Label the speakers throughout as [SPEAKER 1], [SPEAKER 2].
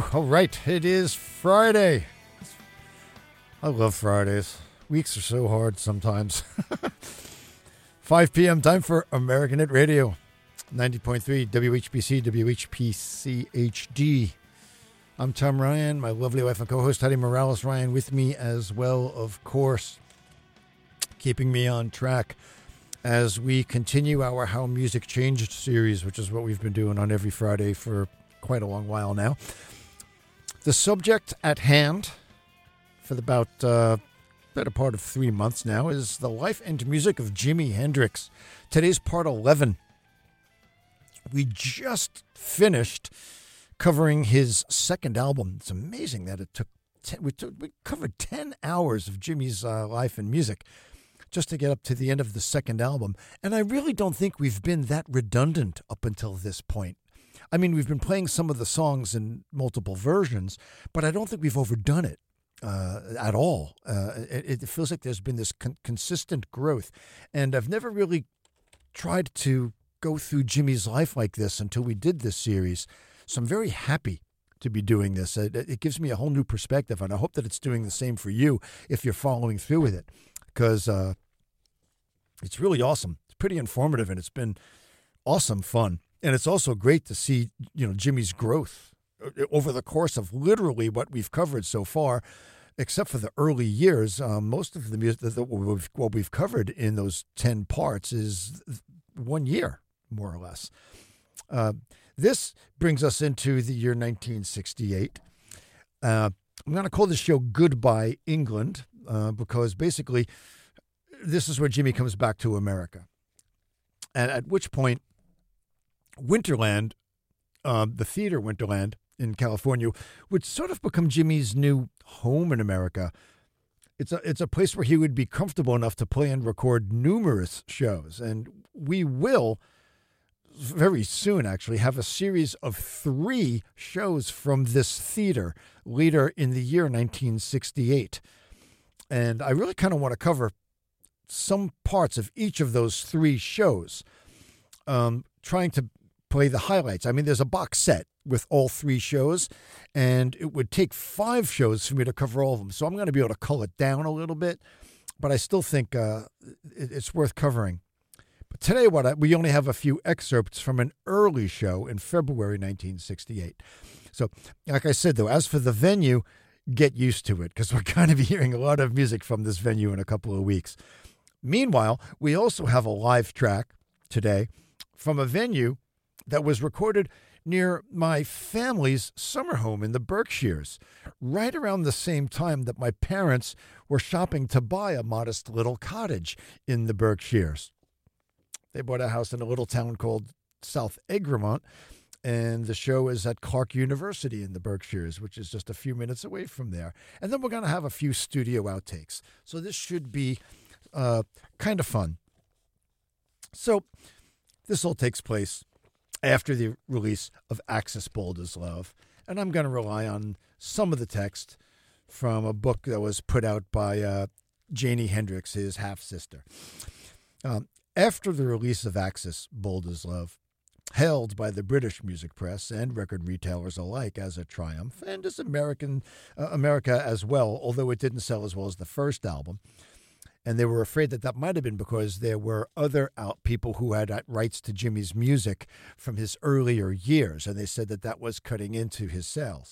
[SPEAKER 1] All right, it is Friday. I love Fridays. Weeks are so hard sometimes. 5 p.m. time for American Hit Radio. 90.3 WHBC, WHPC HD. I'm Tom Ryan, my lovely wife and co-host Heidi Morales Ryan with me as well, of course, keeping me on track as we continue our How Music Changed series, which is what we've been doing on every Friday for quite a long while now. The subject at hand for about better part of 3 months now is the life and music of Jimi Hendrix. Today's part 11. We just finished covering his second album. It's amazing that it took we covered 10 hours of Jimmy's life and music just to get up to the end of the second album. And I really don't think we've been that redundant up until this point. I mean, we've been playing some of the songs in multiple versions, but I don't think we've overdone it at all. It feels like there's been this consistent growth. And I've never really tried to go through Jimmy's life like this until we did this series. So I'm very happy to be doing this. It gives me a whole new perspective, and I hope that it's doing the same for you if you're following through with it, because it's really awesome. It's pretty informative, and it's been awesome fun. And it's also great to see, Jimmy's growth over the course of literally what we've covered so far, except for the early years. Most of the music what we've covered in those 10 parts is 1 year, more or less. This brings us into the year 1968. I'm going to call this show Goodbye England, because basically this is where Jimmy comes back to America. And at which point, Winterland, the theater Winterland in California, would sort of become Jimmy's new home in America. It's a place where he would be comfortable enough to play and record numerous shows. And we will very soon actually have a series of 3 shows from this theater later in the year 1968. And I really kind of want to cover some parts of each of those 3 shows, trying to play the highlights. I mean, there's a box set with all 3 shows, and it would take 5 shows for me to cover all of them. So I'm going to be able to cull it down a little bit, but I still think it's worth covering. But today, we only have a few excerpts from an early show in February 1968. So, like I said, though, as for the venue, get used to it, because we're going to be hearing a lot of music from this venue in a couple of weeks. Meanwhile, we also have a live track today from a venue that was recorded near my family's summer home in the Berkshires, right around the same time that my parents were shopping to buy a modest little cottage in the Berkshires. They bought a house in a little town called South Egremont, and the show is at Clark University in the Berkshires, which is just a few minutes away from there. And then we're going to have a few studio outtakes. So this should be kind of fun. So this all takes place after the release of Axis Bold as Love, and I'm going to rely on some of the text from a book that was put out by Janie Hendrix, his half-sister. After the release of Axis Bold as Love, hailed by the British music press and record retailers alike as a triumph, and as America as well, although it didn't sell as well as the first album, and they were afraid that might have been because there were other people who had rights to Jimmy's music from his earlier years, and they said that was cutting into his sales.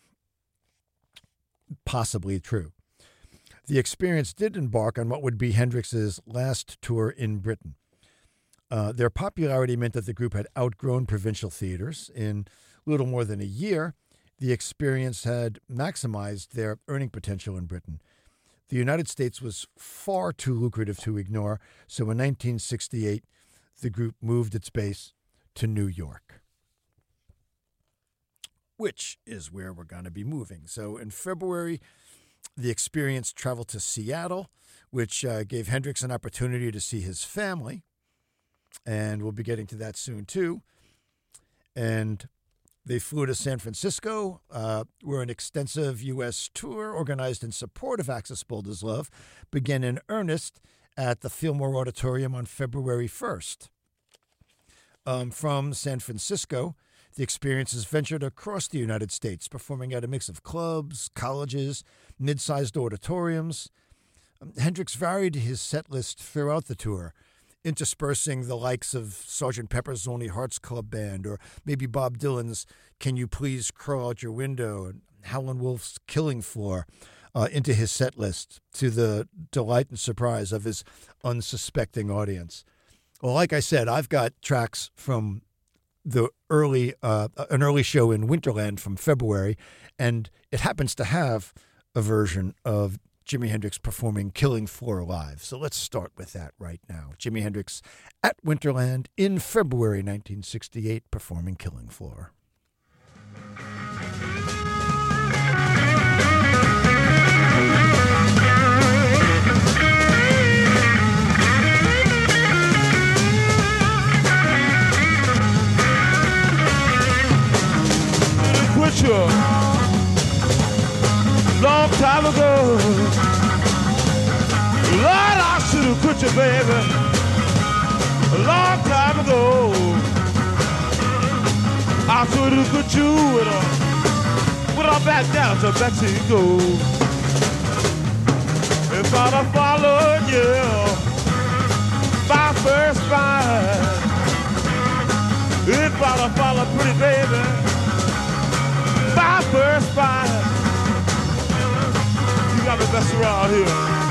[SPEAKER 1] Possibly true. The Experience did embark on what would be Hendrix's last tour in Britain. Their popularity meant that the group had outgrown provincial theaters. In little more than a year, The Experience had maximized their earning potential in Britain. The United States was far too lucrative to ignore, so in 1968, the group moved its base to New York, which is where we're going to be moving. So in February, The Experience traveled to Seattle, which gave Hendrix an opportunity to see his family, and we'll be getting to that soon too. And they flew to San Francisco, where an extensive U.S. tour organized in support of Axis Bold as Love began in earnest at the Fillmore Auditorium on February 1st. From San Francisco, The Experiences ventured across the United States, performing at a mix of clubs, colleges, mid-sized auditoriums. Hendrix varied his set list throughout the tour, interspersing the likes of Sgt. Pepper's Lonely Hearts Club Band, or maybe Bob Dylan's Can You Please Crawl Out Your Window, and Howlin' Wolf's Killing Floor, into his set list, to the delight and surprise of his unsuspecting audience. Well, like I said, I've got tracks from the an early show in Winterland from February, and it happens to have a version of Jimi Hendrix performing Killing Floor live. So let's start with that right now. Jimi Hendrix at Winterland in February 1968 performing Killing Floor.
[SPEAKER 2] Long time ago, Lord, I should have quit you, baby. A long time ago, I should have quit you with a back down to Mexico. If I'd have followed you, my first fight, if I'd have followed pretty baby, my first fight. You got the best around here.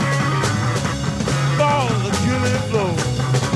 [SPEAKER 2] All the killing blow.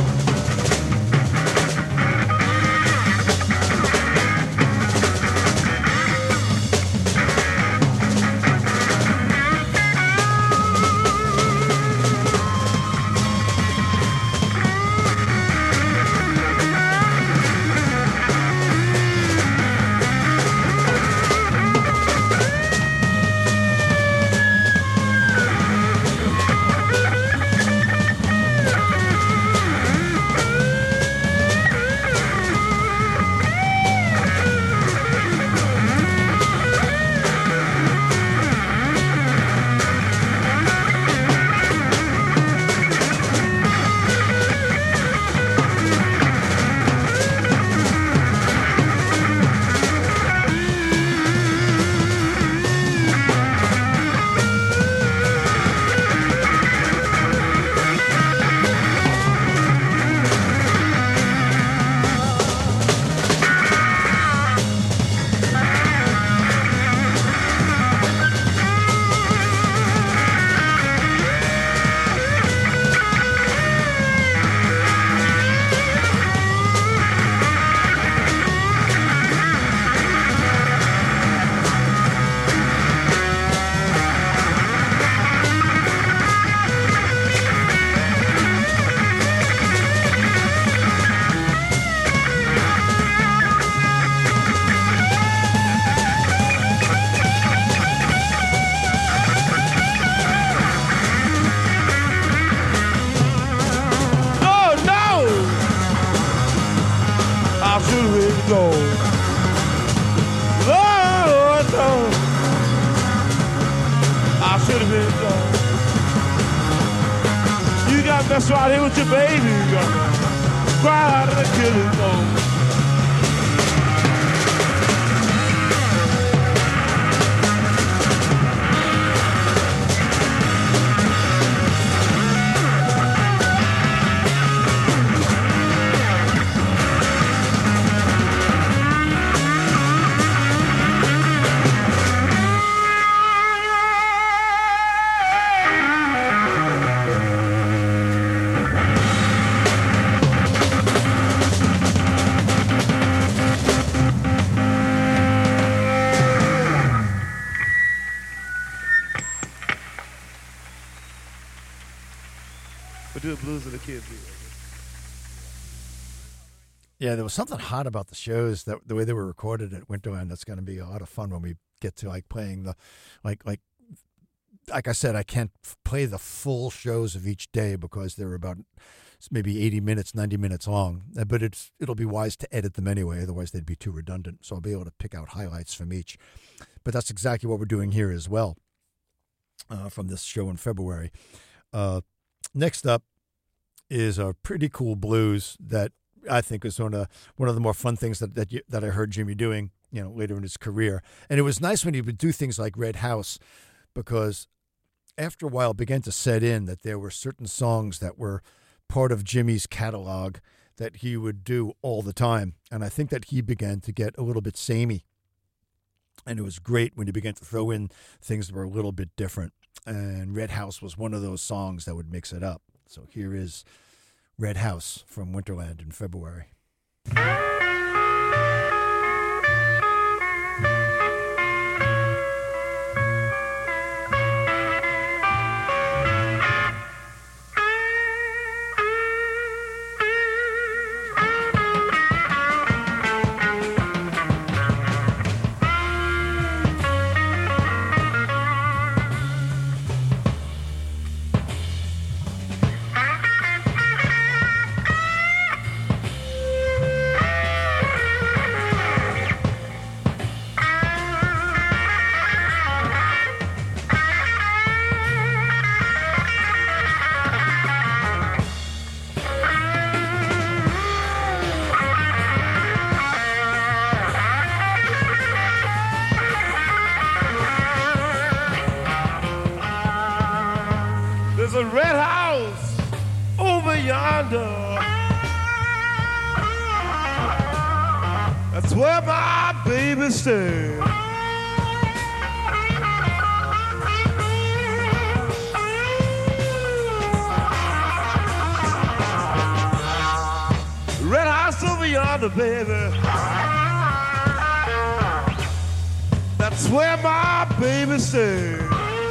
[SPEAKER 2] That's right here with your baby. Cry out of the killing floor.
[SPEAKER 1] Yeah, there was something hot about the shows, that the way they were recorded at Winterland. That's going to be a lot of fun when we get to like playing the like I said, I can't play the full shows of each day because they're about maybe 80 minutes, 90 minutes long. But it'll be wise to edit them anyway, otherwise they'd be too redundant. So I'll be able to pick out highlights from each. But that's exactly what we're doing here as well from this show in February. Next up is a pretty cool blues that I think was one of the more fun things that I heard Jimmy doing, later in his career. And it was nice when he would do things like Red House, because after a while it began to set in that there were certain songs that were part of Jimmy's catalog that he would do all the time. And I think that he began to get a little bit samey. And it was great when he began to throw in things that were a little bit different. And Red House was one of those songs that would mix it up. So here is Red House from Winterland in February.
[SPEAKER 2] There's a red house over yonder. That's where my baby stays. Red house over yonder, baby. That's where my baby stays.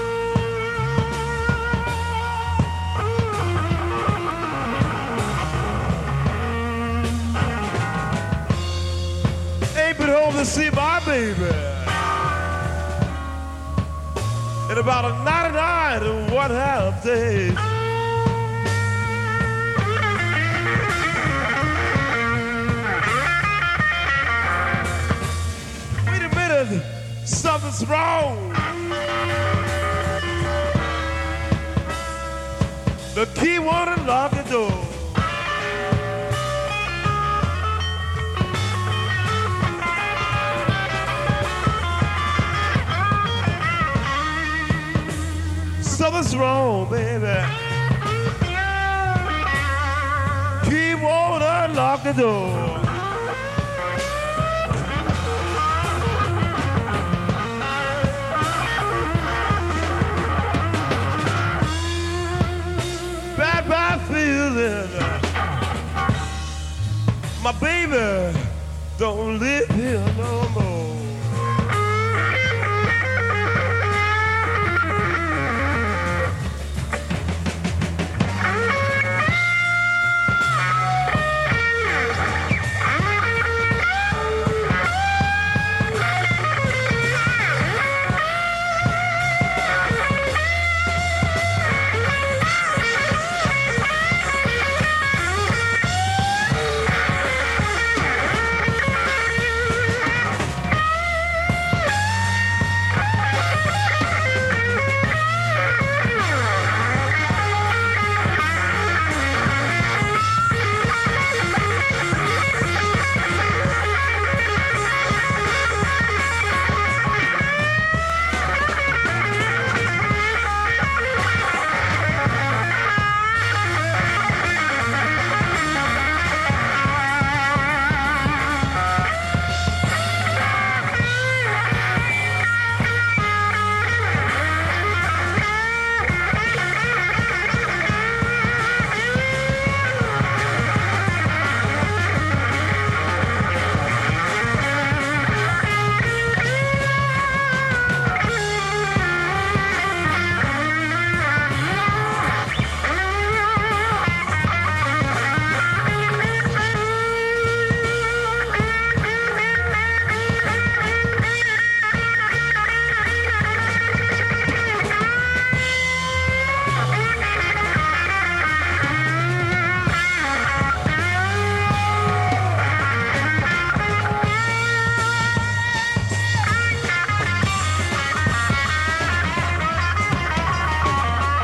[SPEAKER 2] Ain't been home to see my baby in about a 99 and 1/2 days. Wait a minute, something's wrong. The key won't unlock the door. Something's wrong, baby. Key won't unlock the door. Bad feeling. My baby don't live here no more.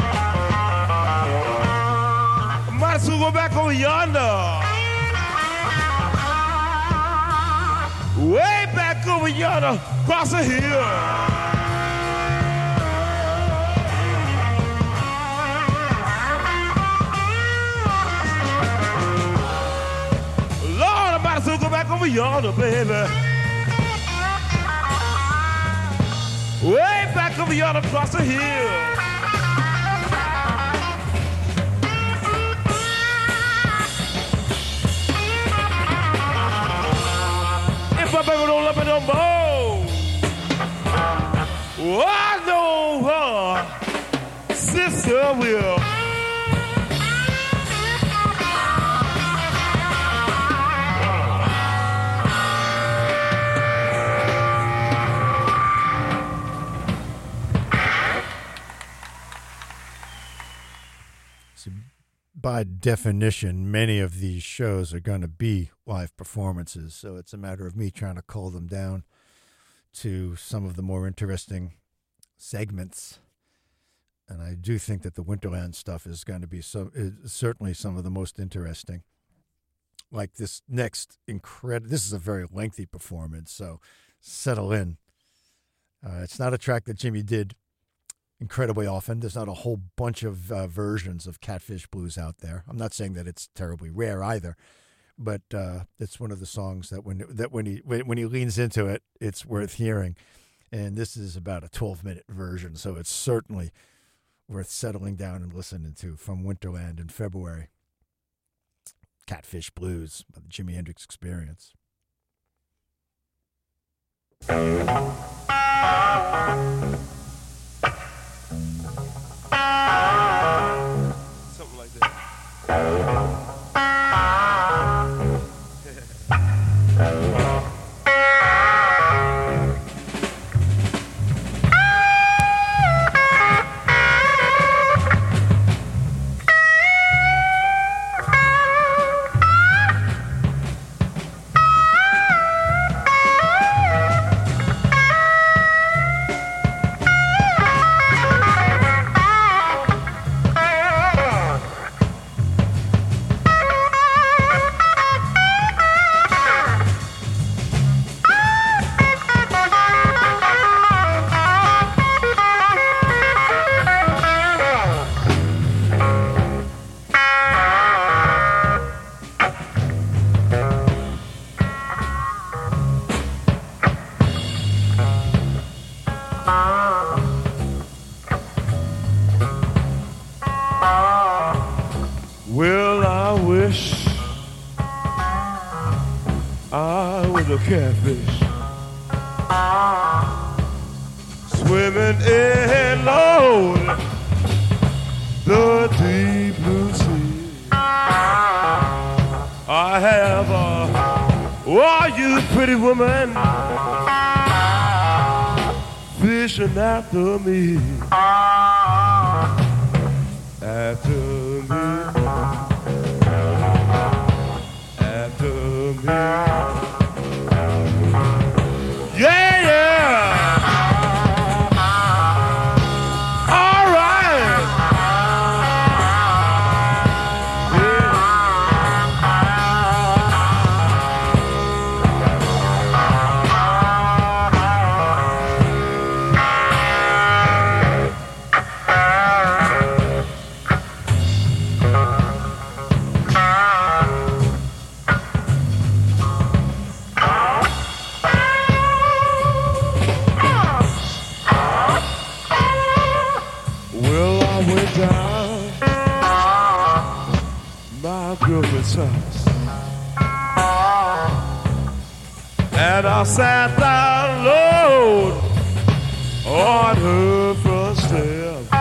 [SPEAKER 2] Might as well go back over yonder way back over yonder, across the hill. Lord, I might as well go back over yonder, baby. Way back over yonder, across the hill. If my baby don't love me no more, oh, I know her sister will.
[SPEAKER 1] By definition, many of these shows are going to be live performances, so it's a matter of me trying to cull them down to some of the more interesting segments. And I do think that the Winterland stuff is going to be certainly some of the most interesting. Like this next this is a very lengthy performance, so settle in. It's not a track that Jimmy did incredibly often. There's not a whole bunch of versions of Catfish Blues out there. I'm not saying that it's terribly rare either, but it's one of the songs that when he leans into it, it's worth hearing. And this is about a 12-minute version, so it's certainly worth settling down and listening to from Winterland in February. Catfish Blues by the Jimi Hendrix Experience.
[SPEAKER 2] Something like that. Well, I wish I was a catfish swimming in, Lord, the deep blue sea. I have oh, you pretty woman fishing after me, after me. Yeah, yeah. All right. And I sat down, Lord, on her front step,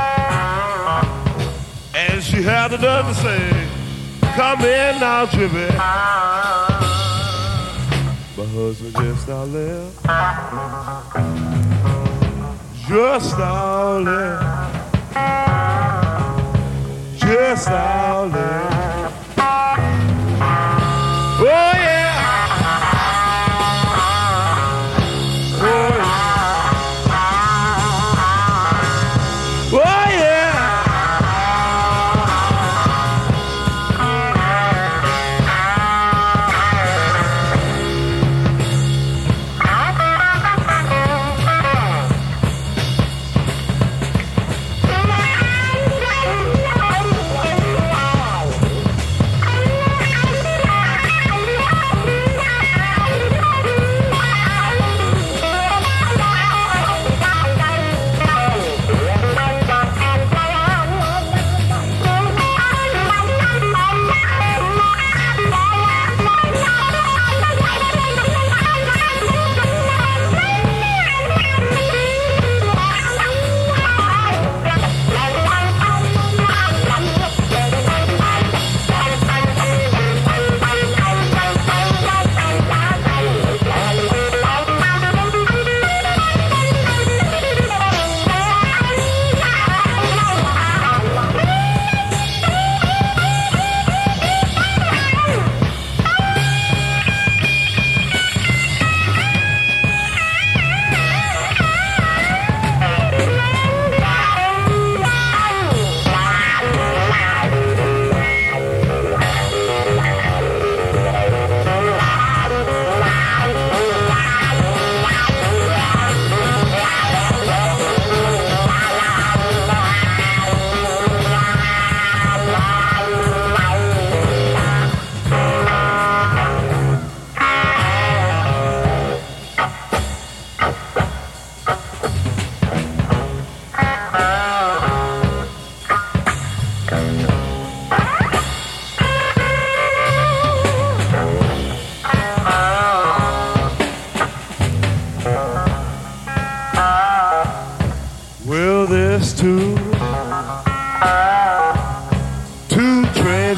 [SPEAKER 2] and she had the nerve to say, "Come in now, Jimmy." My husband just now left, just now left, just now left. Oh yeah. Oh yeah. Oh yeah.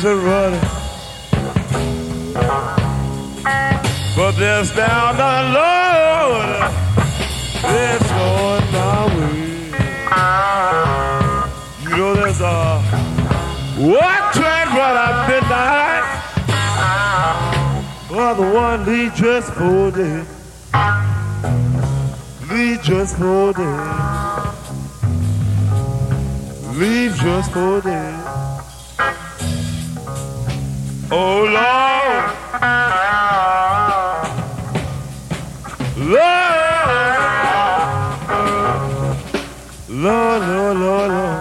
[SPEAKER 2] nice and running. But there's down the Lord, it's going my way. You know there's a one train run at midnight, but the one lead just for day. Leave just for day. Leave just for day. Oh Lord, Lord, Lord, Lord, Lord, Lord.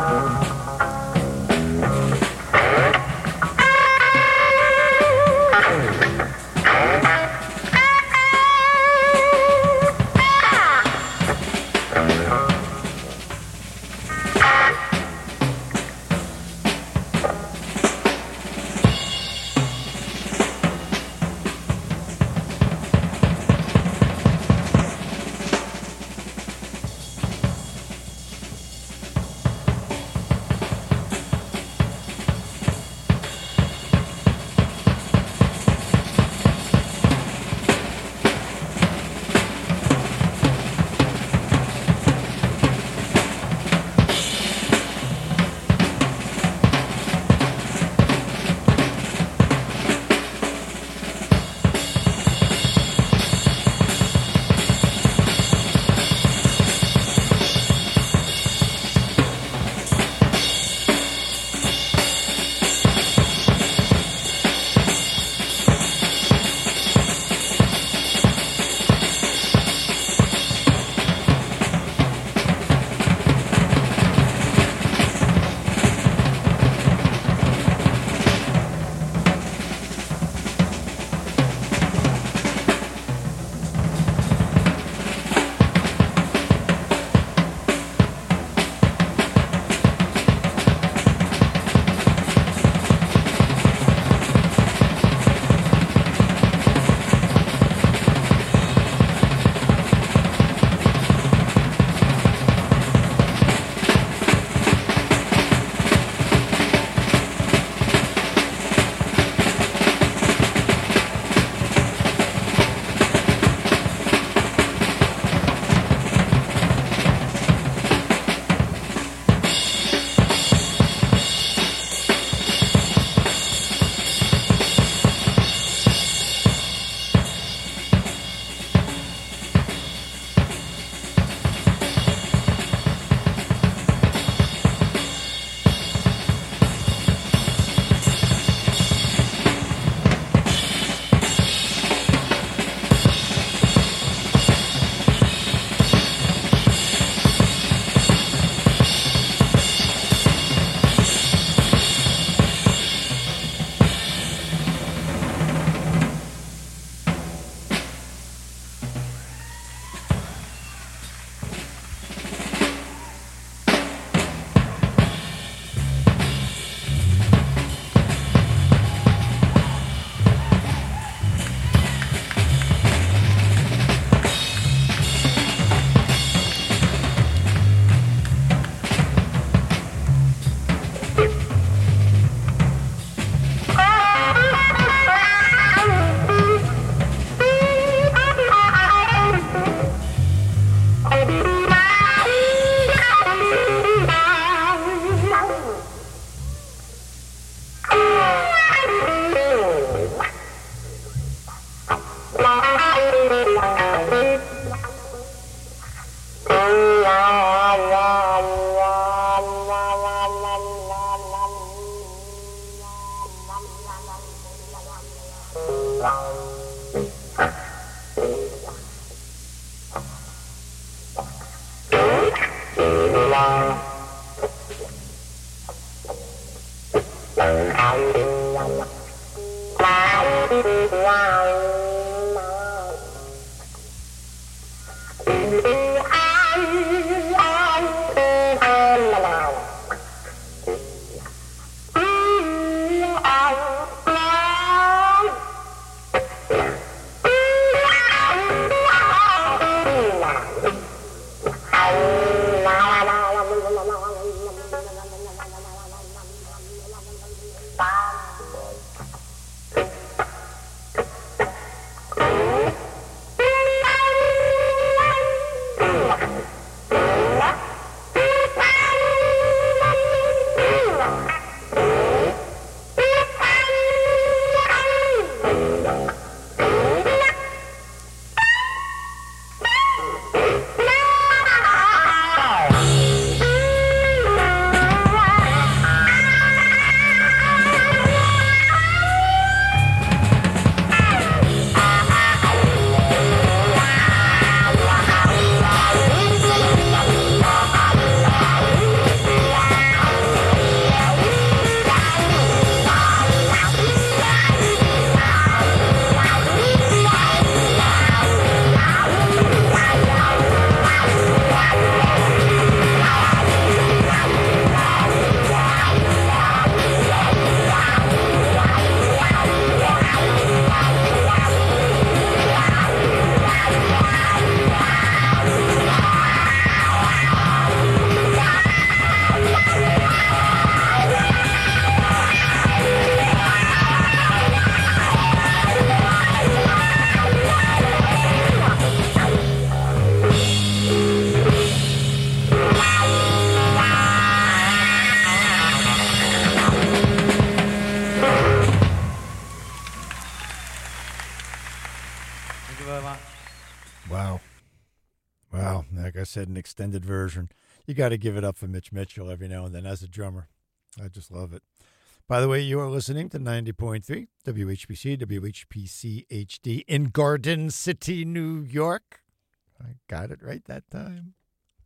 [SPEAKER 1] Wow. Wow. Like I said, an extended version. You got to give it up for Mitch Mitchell every now and then as a drummer. I just love it. By the way, you are listening to 90.3 WHPC, WHPC HD in Garden City, New York. I got it right that time.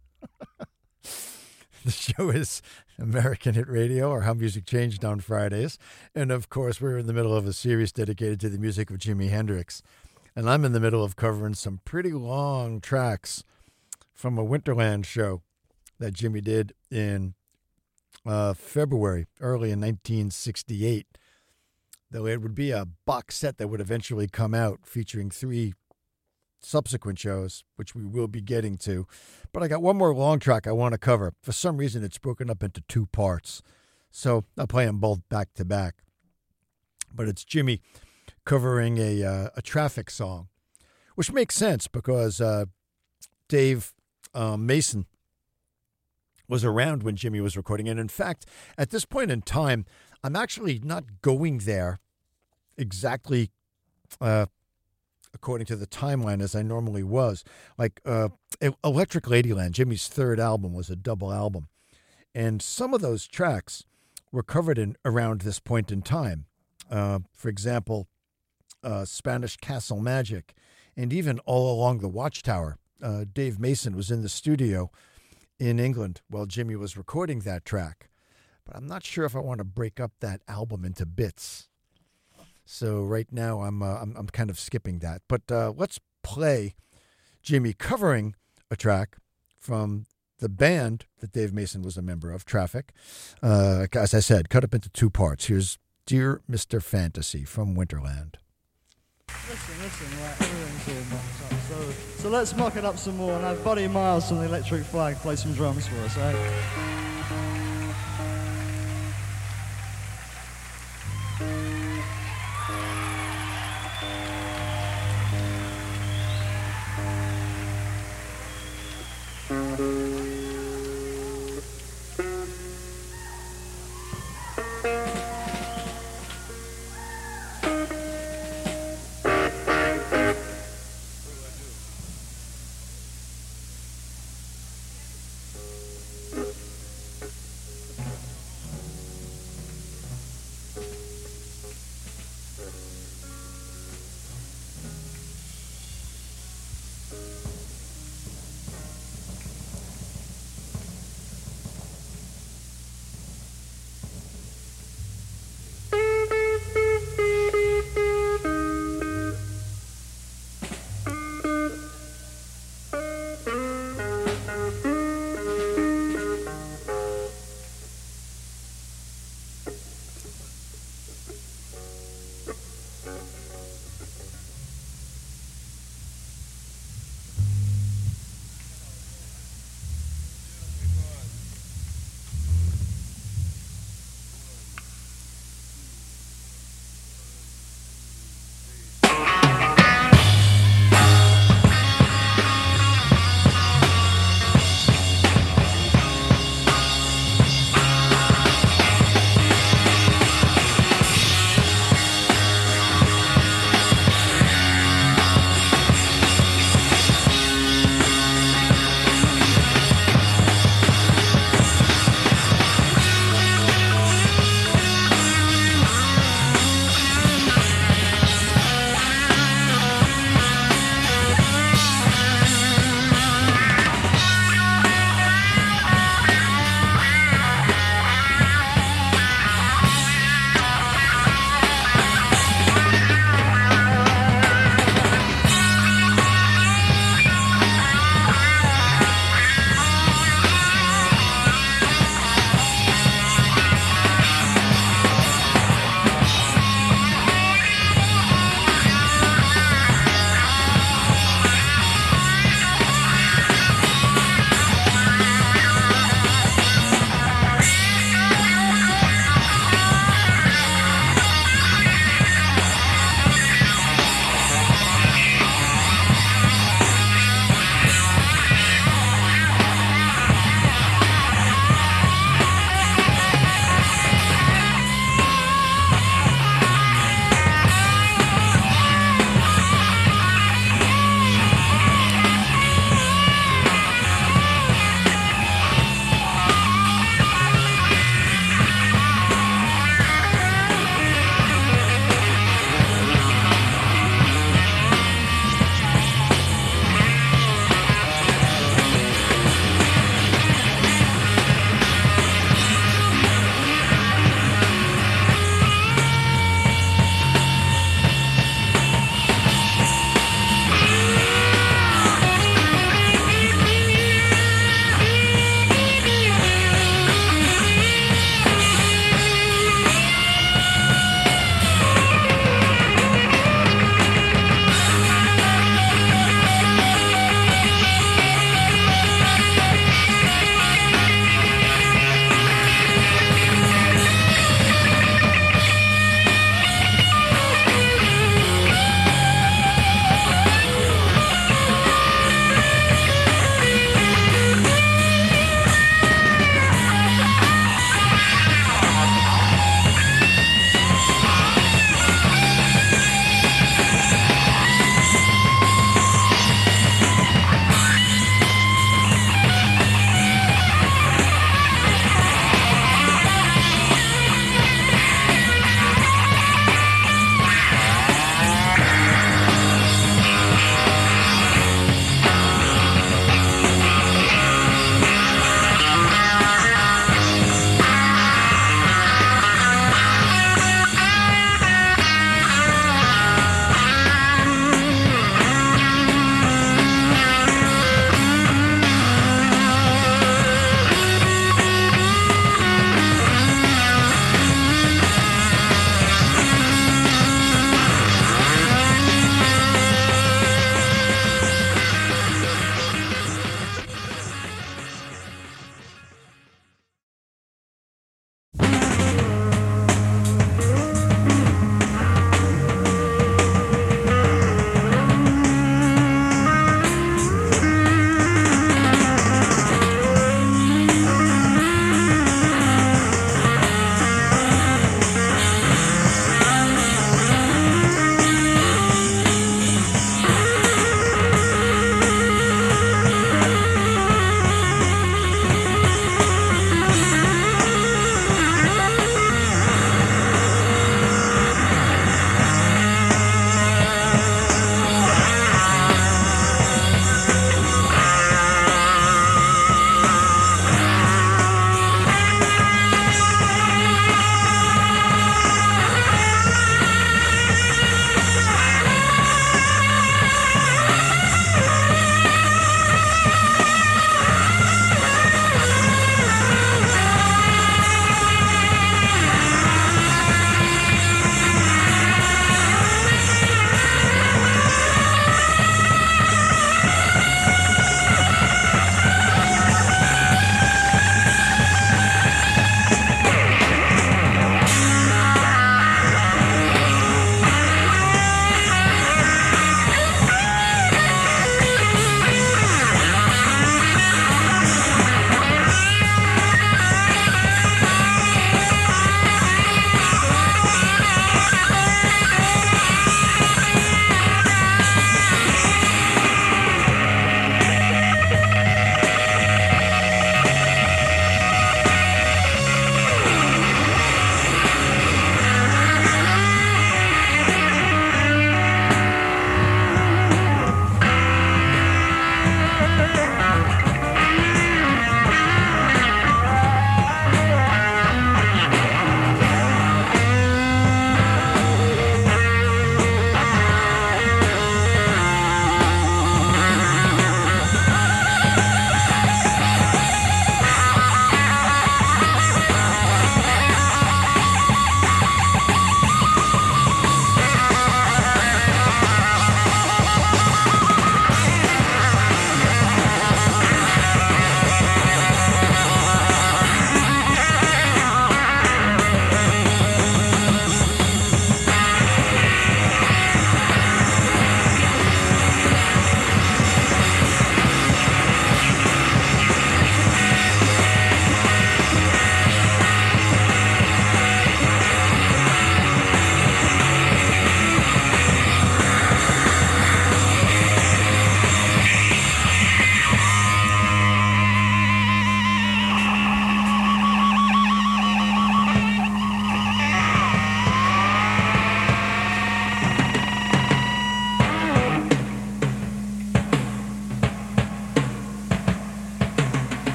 [SPEAKER 1] The show is American Hit Radio, or How Music Changed on Fridays. And, of course, we're in the middle of a series dedicated to the music of Jimi Hendrix. And I'm in the middle of covering some pretty long tracks from a Winterland show that Jimmy did in February, early in 1968. Though it would be a box set that would eventually come out featuring 3 subsequent shows, which we will be getting to. But I got one more long track I want to cover. For some reason, it's broken up into 2 parts. So I'll play them both back to back. But it's Jimmy covering a Traffic song, which makes sense because Dave Mason was around when Jimmy was recording. And in fact, at this point in time, I'm actually not going there exactly according to the timeline as I normally was. Like Electric Ladyland, Jimmy's 3rd album, was a double album. And some of those tracks were covered in around this point in time. For example, Spanish Castle Magic, and even All Along the Watchtower. Dave Mason was in the studio in England while Jimmy was recording that track. But I'm not sure if I want to break up that album into bits. So right now I'm kind of skipping that. But let's play Jimmy covering a track from the band that Dave Mason was a member of, Traffic. As I said, cut up into 2 parts. Here's Dear Mr. Fantasy from Winterland.
[SPEAKER 3] Listen, like, everything's all mocked up. So let's mock it up some more and have Buddy Miles from the Electric Flag play some drums for us, eh?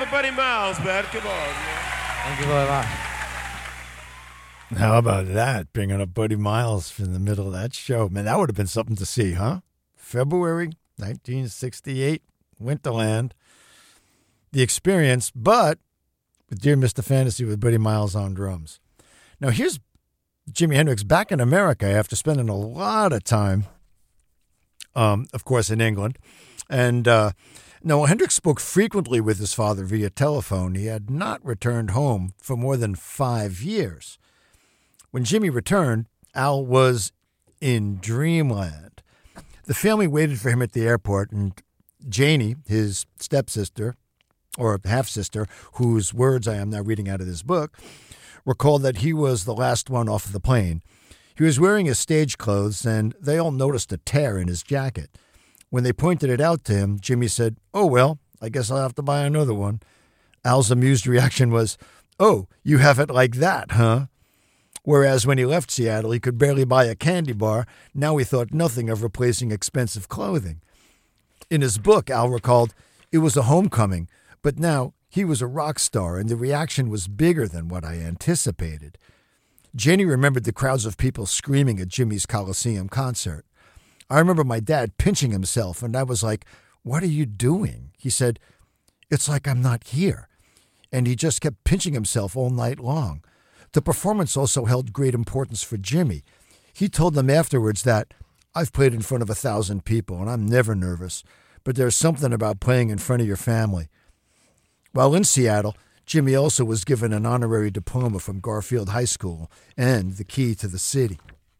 [SPEAKER 2] to Buddy Miles, man. Come on, man.
[SPEAKER 3] Thank you very much.
[SPEAKER 1] How about that? Bringing up Buddy Miles in the middle of that show. Man, that would have been something to see, huh? February 1968, Winterland. The Experience, but with Dear Mr. Fantasy with Buddy Miles on drums. Now, here's Jimi Hendrix back in America after spending a lot of time, of course, in England. And now, Hendrix spoke frequently with his father via telephone. He had not returned home for more than 5 years. When Jimmy returned, Al was in dreamland. The family waited for him at the airport, and Janie, his stepsister, or half-sister, whose words I am now reading out of this book, recalled that he was the last one off of the plane. He was wearing his stage clothes, and they all noticed a tear in his jacket. When they pointed it out to him, Jimmy said, "Oh, well, I guess I'll have to buy another one." Al's amused reaction was, "Oh, you have it like that, huh?" Whereas when he left Seattle, he could barely buy a candy bar. Now he thought nothing of replacing expensive clothing. In his book, Al recalled, "It was a homecoming, but now he was a rock star, and the reaction was bigger than what I anticipated." Jenny remembered the crowds of people screaming at Jimmy's Coliseum concert. "I remember my dad pinching himself, and I was like, 'What are you doing?' He said, 'It's like I'm not here.' And he just kept pinching himself all night long. The performance also held great importance for Jimmy. He told them afterwards that, 'I've played in front of 1,000 people, and I'm never nervous, but there's something about playing in front of your family.'" While in Seattle, Jimmy also was given an honorary diploma from Garfield High School and the key to the city.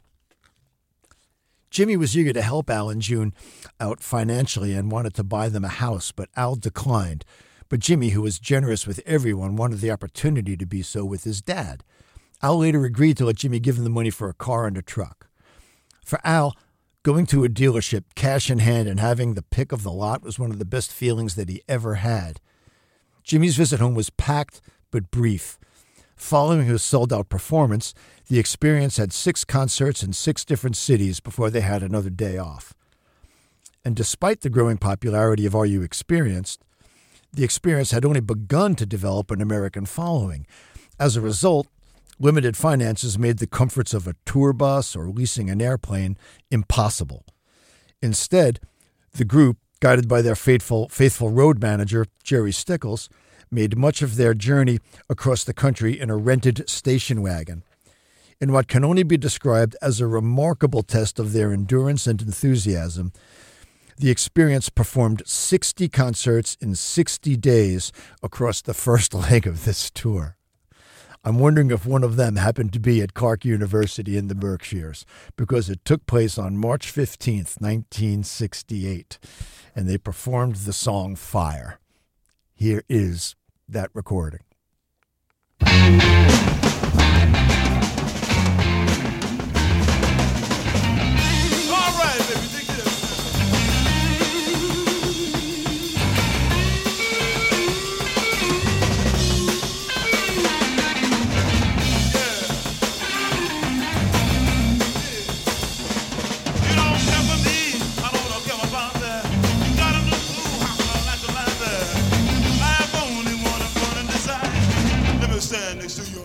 [SPEAKER 1] Jimmy was eager to help Al and June out financially and wanted to buy them a house, but Al declined. But Jimmy, who was generous with everyone, wanted the opportunity to be so with his dad. Al later agreed to let Jimmy give him the money for a car and a truck. For Al, going to a dealership, cash in hand, and having the pick of the lot was one of the best feelings that he ever had. Jimmy's visit home was packed but brief. Following his sold-out performance, the Experience had 6 concerts in 6 different cities before they had another day off. And despite the growing popularity of Are You Experienced, the Experience had only begun to develop an American following. As a result, limited finances made the comforts of a tour bus or leasing an airplane impossible. Instead, the group, guided by their faithful road manager, Jerry Stickles, made much of their journey across the country in a rented station wagon. In what can only be described as a remarkable test of their endurance and enthusiasm, the Experience performed 60 concerts in 60 days across the first leg of this tour. I'm wondering if one of them happened to be at Clark University in the Berkshires, because it took place on March 15th, 1968, and they performed the song Fire. Here is that recording.
[SPEAKER 2] Stand next to your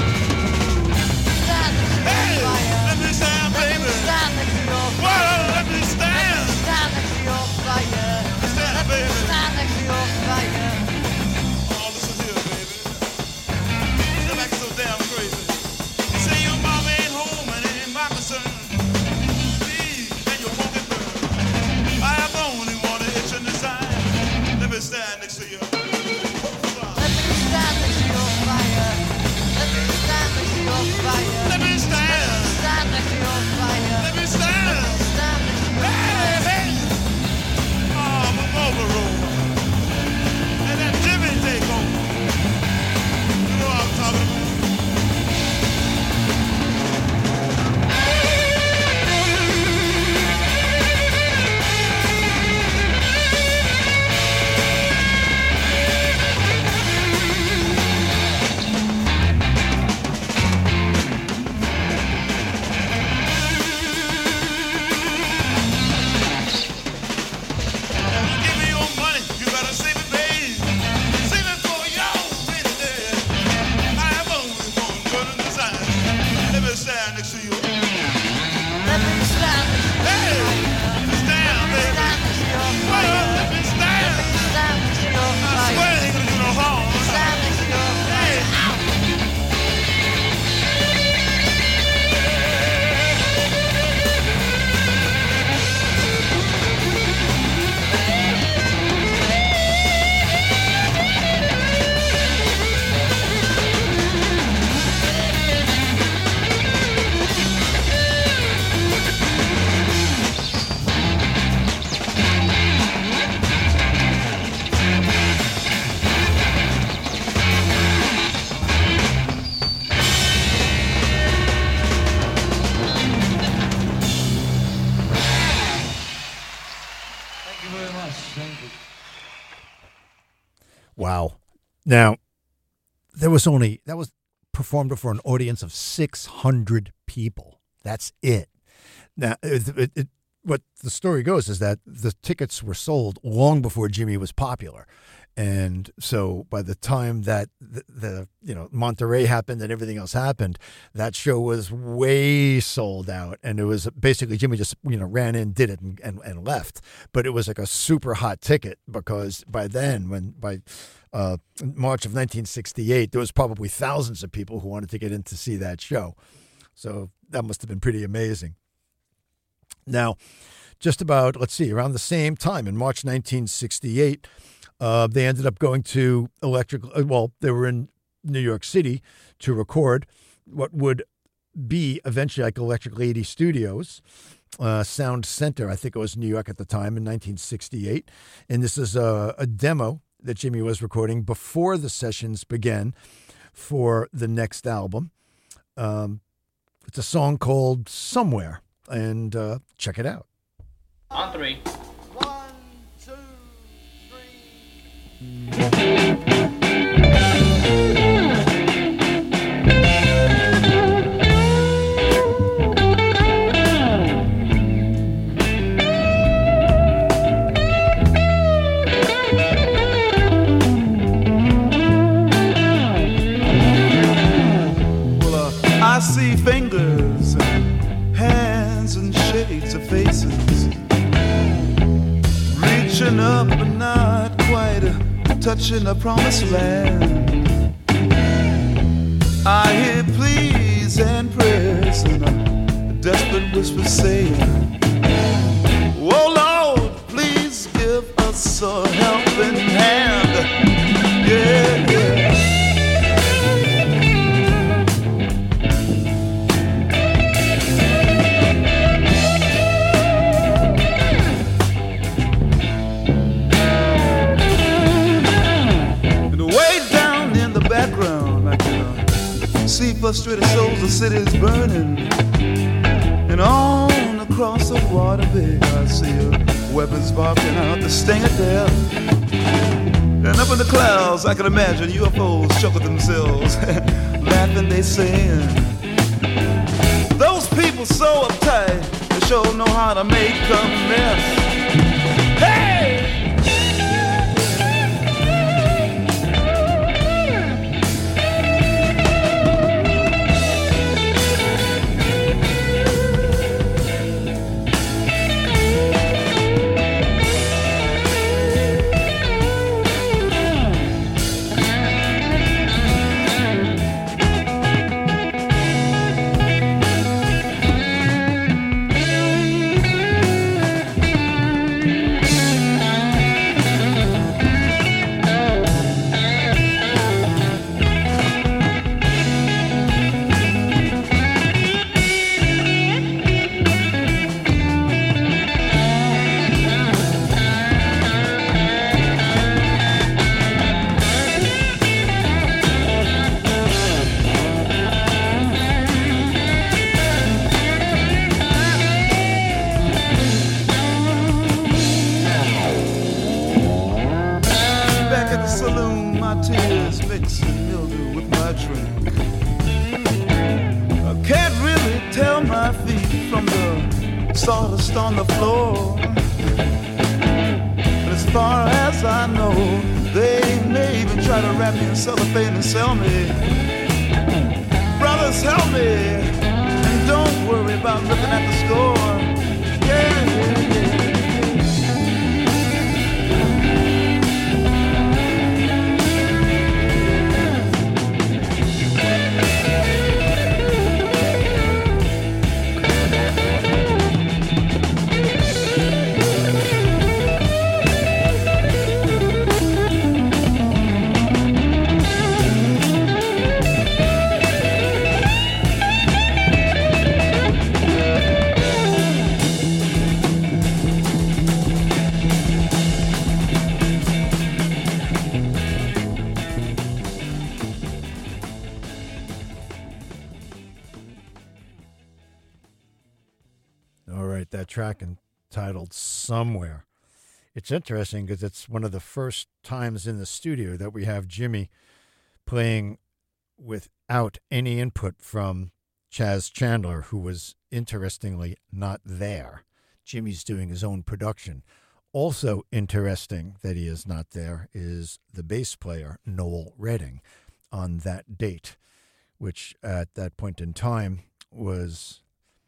[SPEAKER 2] Hey, let me stand, baby. Stand next to your fire. Let me stand. Stand next to your fire. Stand, baby. Stand next to your fire. Oh, listen here, baby. You're acting so damn crazy. You say your mama ain't home and it ain't my concern. Please, and you won't get burned. I have only one itch in the side. Let me stand next to you. Let me stand next to your fire.
[SPEAKER 1] Wow. Now, that was performed before an audience of 600 people. That's it. Now, what the story goes is that the tickets were sold long before Jimmy was popular. And so by the time that the Monterey happened and everything else happened, that show was way sold out. And it was basically Jimmy just, ran in, did it and left. But it was like a super hot ticket because by then, by March of 1968, there was probably thousands of people who wanted to get in to see that show. So that must have been pretty amazing. Now, just about, around the same time in March 1968, they ended up going to they were in New York City to record what would be eventually like Electric Lady Studios, Sound Center, I think it was New York at the time in 1968. And this is a demo that Jimmy was recording before the sessions began for the next album. It's a song called Somewhere, and check it out.
[SPEAKER 4] On three.
[SPEAKER 2] 1, 2,
[SPEAKER 5] I see fingers, hands, and shades of faces reaching up but not quite touching the promised land. I hear pleas and prayers and a desperate whisper saying, "Oh Lord, please give us a helping hand." Yeah, yeah. See frustrated souls, the city's burning. And on across the waterway I see weapons barking out the sting of death. And up in the clouds I can imagine UFOs chuckle themselves laughing, they saying, "Those people so uptight, they sure know how to make a mess." Hey! Sawdust on the floor. But as far as I know, they may even try to wrap me in cellophane and sell me. Brothers, help me, and don't worry about looking at the score. Yeah, yeah, yeah.
[SPEAKER 1] Track entitled Somewhere. It's interesting because it's one of the first times in the studio that we have Jimmy playing without any input from Chas Chandler, who was interestingly not there. Jimmy's doing his own production. Also interesting that he is not there is the bass player, Noel Redding, on that date, which at that point in time was,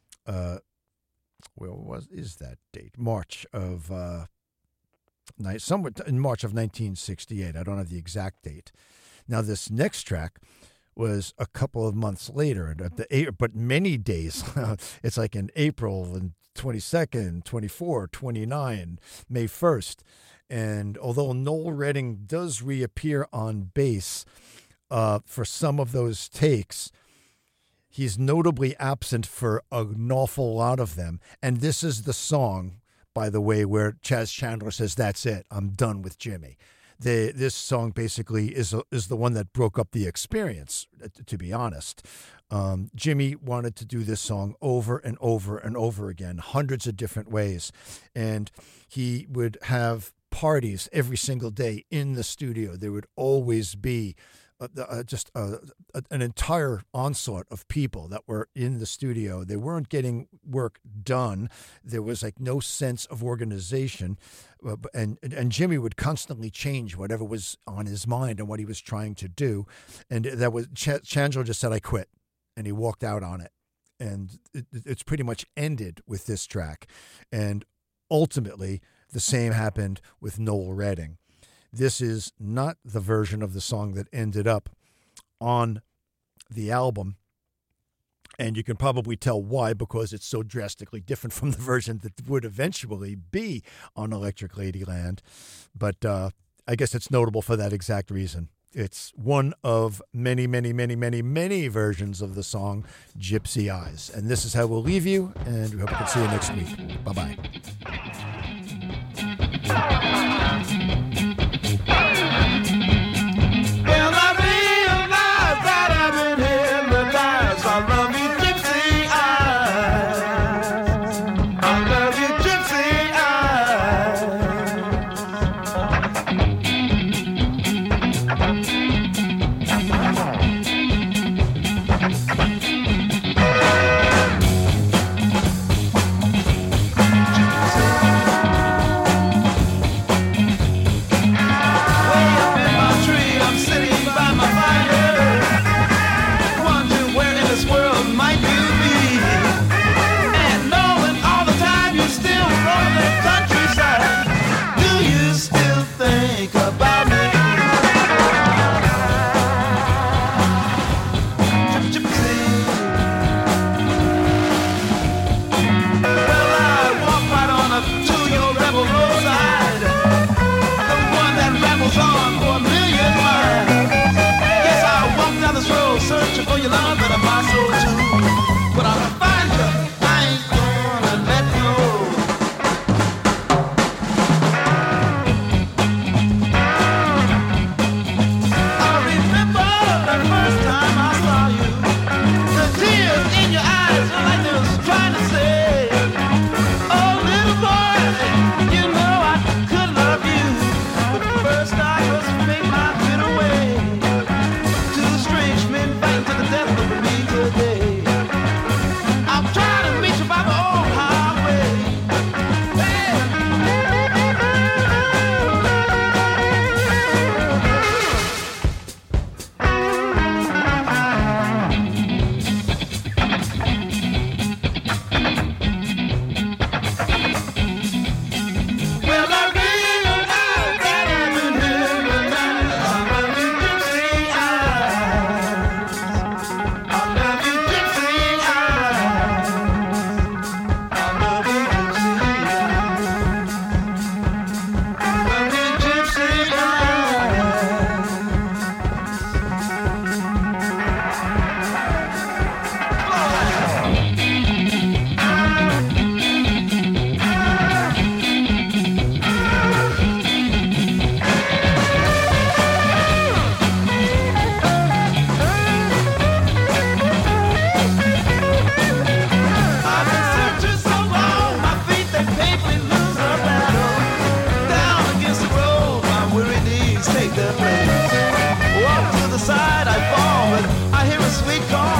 [SPEAKER 1] is that date? March of, somewhere in March of 1968. I don't have the exact date. Now, this next track was a couple of months later, but many days. It's like in April and 22nd, 24, 29, May 1st. And although Noel Redding does reappear on bass for some of those takes, he's notably absent for an awful lot of them. And this is the song, by the way, where Chas Chandler says, "That's it, I'm done with Jimmy." This song basically is the one that broke up the experience, to be honest. Jimmy wanted to do this song over and over and over again, hundreds of different ways. And he would have parties every single day in the studio. There would always be an entire onslaught of people that were in the studio. They weren't getting work done. There was like no sense of organization. And Jimmy would constantly change whatever was on his mind and what he was trying to do. And that was Chandler just said, "I quit." And he walked out on it. And it's pretty much ended with this track. And ultimately, the same happened with Noel Redding. This is not the version of the song that ended up on the album. And you can probably tell why, because it's so drastically different from the version that would eventually be on Electric Ladyland. But I guess it's notable for that exact reason. It's one of many, many, many, many, many versions of the song Gypsy Eyes. And this is how we'll leave you, and we hope we can see you next week. Bye-bye.
[SPEAKER 5] Well, I realize that I've been hypnotized. I love you, gypsy eyes. I love you, gypsy searching for your love and my soul too. But I'll find you, I ain't gonna let go. I remember the first time I saw you. The tears in your eyes are like they was trying to say, oh little boy, you know I could love you. But first I must make my fit away. Two strange men fighting to the death of me. take their place. Walk to the side, I fall, but I hear a sweet call.